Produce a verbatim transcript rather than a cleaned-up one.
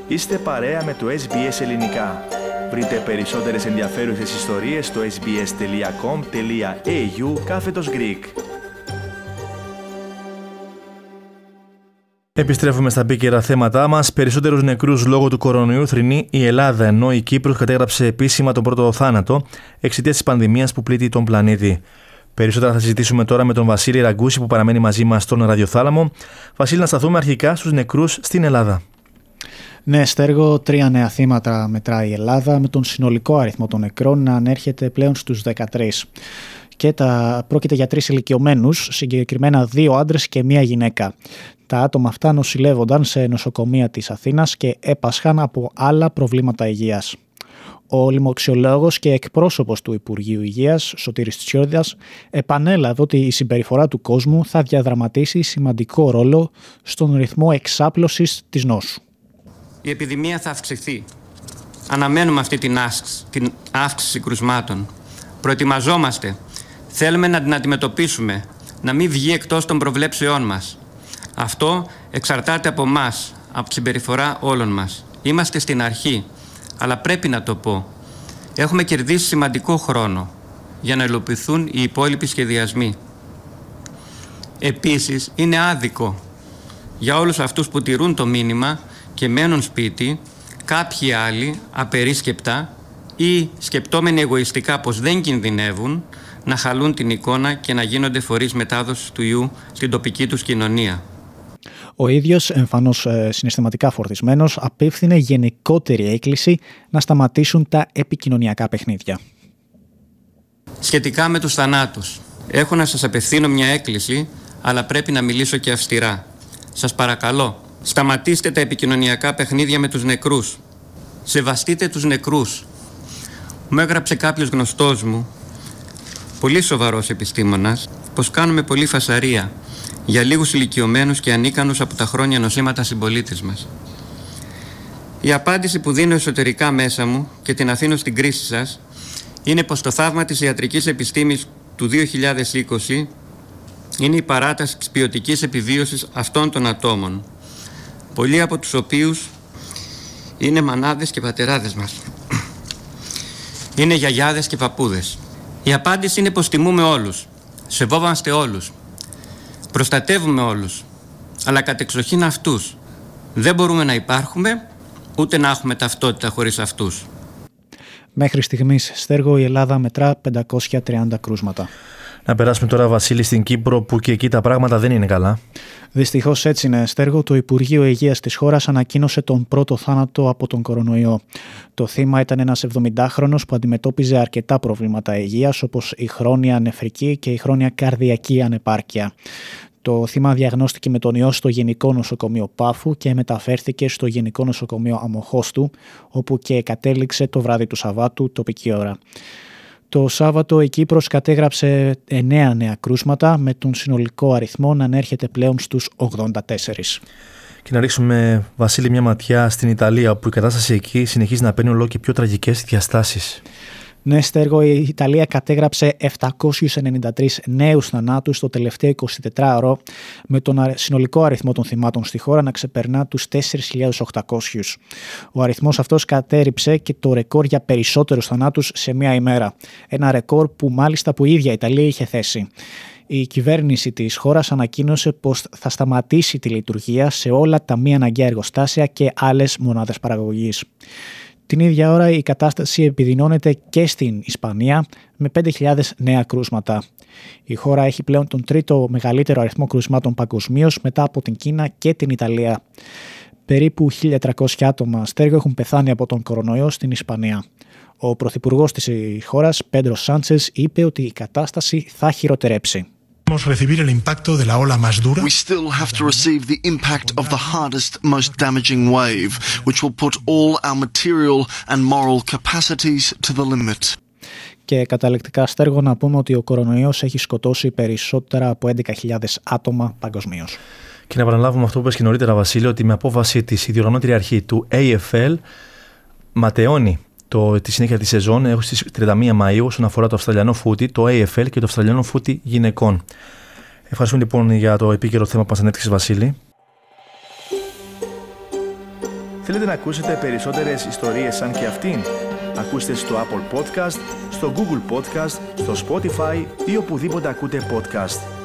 Είστε παρέα με το ες μπι ες Ελληνικά. Βρείτε περισσότερες ενδιαφέρουσες ιστορίες στο sbs.com.au κάθετος Greek. Επιστρέφουμε στα επίκαιρα θέματά μας. Περισσότερους νεκρούς λόγω του κορονοϊού θρηνεί η Ελλάδα, ενώ η Κύπρος κατέγραψε επίσημα τον πρώτο θάνατο εξαιτίας της πανδημίας που πλήττει τον πλανήτη. Περισσότερα θα συζητήσουμε τώρα με τον Βασίλη Ραγκούση που παραμένει μαζί μας στον ραδιοθάλαμο. Βασίλη, να σταθούμε αρχικά στους νεκρούς στην Ελλάδα. Ναι, Στέργο, τρία νέα θύματα μετράει η Ελλάδα, με τον συνολικό αριθμό των νεκρών να ανέρχεται πλέον στους δεκατρείς. Και τα πρόκειται για τρεις ηλικιωμένους, συγκεκριμένα δύο άντρες και μία γυναίκα. Τα άτομα αυτά νοσηλεύονταν σε νοσοκομεία της Αθήνας και έπασχαν από άλλα προβλήματα υγείας. Ο λοιμοξιολόγος και εκπρόσωπος του Υπουργείου Υγείας, Σωτήρης Τσιόδας, επανέλαβε ότι η συμπεριφορά του κόσμου θα διαδραματίσει σημαντικό ρόλο στον ρυθμό εξάπλωσης της νόσου. Η επιδημία θα αυξηθεί. Αναμένουμε αυτή την αύξηση, την αύξηση κρουσμάτων. Προετοιμαζόμαστε. Θέλουμε να την αντιμετωπίσουμε, να μην βγει εκτός των προβλέψεών μας. Αυτό εξαρτάται από μας, από τη συμπεριφορά όλων μας. Είμαστε στην αρχή, αλλά πρέπει να το πω. Έχουμε κερδίσει σημαντικό χρόνο για να υλοποιηθούν οι υπόλοιποι σχεδιασμοί. Επίσης, είναι άδικο για όλους αυτούς που τηρούν το μήνυμα και μένουν σπίτι, κάποιοι άλλοι απερίσκεπτα ή σκεπτόμενοι εγωιστικά πως δεν κινδυνεύουν, να χαλούν την εικόνα και να γίνονται φορείς μετάδοσης του ιού στην τοπική τους κοινωνία. Ο ίδιος, εμφανώς συναισθηματικά φορτισμένος, απίφθινε γενικότερη έκκληση να σταματήσουν τα επικοινωνιακά παιχνίδια. Σχετικά με τους θανάτους, έχω να σας απευθύνω μια έκκληση, αλλά πρέπει να μιλήσω και αυστηρά. Σας παρακαλώ, σταματήστε τα επικοινωνιακά παιχνίδια με τους νεκρούς. Σεβαστείτε τους νεκρούς. Μου έγραψε κάποιος γνωστός μου, πολύ σοβαρός επιστήμονας, πως κάνουμε πολύ φασαρία για λίγους ηλικιωμένους και ανίκανους από τα χρόνια νοσήματα συμπολίτες μας. Η απάντηση που δίνω εσωτερικά μέσα μου και την αφήνω στην κρίση σας είναι πως το θαύμα της ιατρικής επιστήμης του δύο χιλιάδες είκοσι είναι η παράταση της ποιοτικής επιβίωσης αυτών των ατόμων, πολλοί από τους οποίους είναι μανάδες και πατεράδες μας. Είναι γιαγιάδες και παππούδες. Η απάντηση είναι πως τιμούμε όλους, σεβόμαστε όλους, προστατεύουμε όλους, αλλά κατεξοχήν αυτούς. Δεν μπορούμε να υπάρχουμε, ούτε να έχουμε ταυτότητα χωρίς αυτούς. Μέχρι στιγμής, Στέργο, η Ελλάδα μετρά πεντακόσια τριάντα κρούσματα. Να περάσουμε τώρα, Βασίλη, στην Κύπρο, που και εκεί τα πράγματα δεν είναι καλά. Δυστυχώς έτσι είναι, Στέργο. Το Υπουργείο Υγείας της χώρας ανακοίνωσε τον πρώτο θάνατο από τον κορονοϊό. Το θύμα ήταν ένας εβδομηντάχρονος που αντιμετώπιζε αρκετά προβλήματα υγείας, όπως η χρόνια νεφρική και η χρόνια καρδιακή ανεπάρκεια. Το θύμα διαγνώστηκε με τον ιό στο Γενικό Νοσοκομείο Πάφου και μεταφέρθηκε στο Γενικό Νοσοκομείο Αμοχώστου, όπου και κατέληξε το βράδυ του Σαββάτου τοπική ώρα. Το Σάββατο η Κύπρος κατέγραψε εννέα νέα κρούσματα, με τον συνολικό αριθμό να ανέρχεται πλέον στους ογδόντα τέσσερα. Και να ρίξουμε, Βασίλη, μια ματιά στην Ιταλία, όπου η κατάσταση εκεί συνεχίζει να παίρνει όλο και πιο τραγικές διαστάσεις. Ναι, Στέργο, η Ιταλία κατέγραψε επτακόσιους ενενήντα τρεις νέους θανάτους το τελευταίο εικοσιτετράωρο, με τον συνολικό αριθμό των θυμάτων στη χώρα να ξεπερνά τους τέσσερις χιλιάδες οκτακόσιους. Ο αριθμός αυτός κατέρριψε και το ρεκόρ για περισσότερους θανάτους σε μία ημέρα. Ένα ρεκόρ που μάλιστα που η ίδια η Ιταλία είχε θέσει. Η κυβέρνηση της χώρας ανακοίνωσε πως θα σταματήσει τη λειτουργία σε όλα τα μη αναγκαία εργοστάσια και άλλες μονάδες παραγωγής. Την ίδια ώρα η κατάσταση επιδεινώνεται και στην Ισπανία με πέντε χιλιάδες νέα κρούσματα. Η χώρα έχει πλέον τον τρίτο μεγαλύτερο αριθμό κρουσμάτων παγκοσμίως μετά από την Κίνα και την Ιταλία. Περίπου χίλια τριακόσια άτομα, Στέργο, έχουν πεθάνει από τον κορονοϊό στην Ισπανία. Ο πρωθυπουργός της χώρας, Πέντρο Σάντσες, είπε ότι η κατάσταση θα χειροτερέψει. recibir el impacto de la ola más dura. We still have to receive the impact of the hardest, most damaging wave, which will put all our material and moral capacities to the limit. Και καταληκτικά, Στέργο, να πούμε ότι ο κορονοϊός έχει σκοτώσει περισσότερα από έντεκα χιλιάδες άτομα παγκοσμίως. Και να επαναλάβουμε αυτό που είπες και νωρίτερα, Βασίλη, ότι με απόφαση της ιδιοργανώτρια αρχή του έι εφ ελ ματαιώνει το, τη συνέχεια της σεζόν έως τις τριάντα μία Μαΐου όσον αφορά το Αυστραλιανό φούτι, το έι εφ ελ και το Αυστραλιανό φούτι γυναικών. Ευχαριστούμε λοιπόν για το επίκαιρο θέμα που μας ανέπτυξες, Βασίλη. Θέλετε να ακούσετε περισσότερες ιστορίες σαν και αυτήν? Ακούστε στο Apple Podcast, στο Google Podcast, στο Spotify ή οπουδήποτε ακούτε podcast.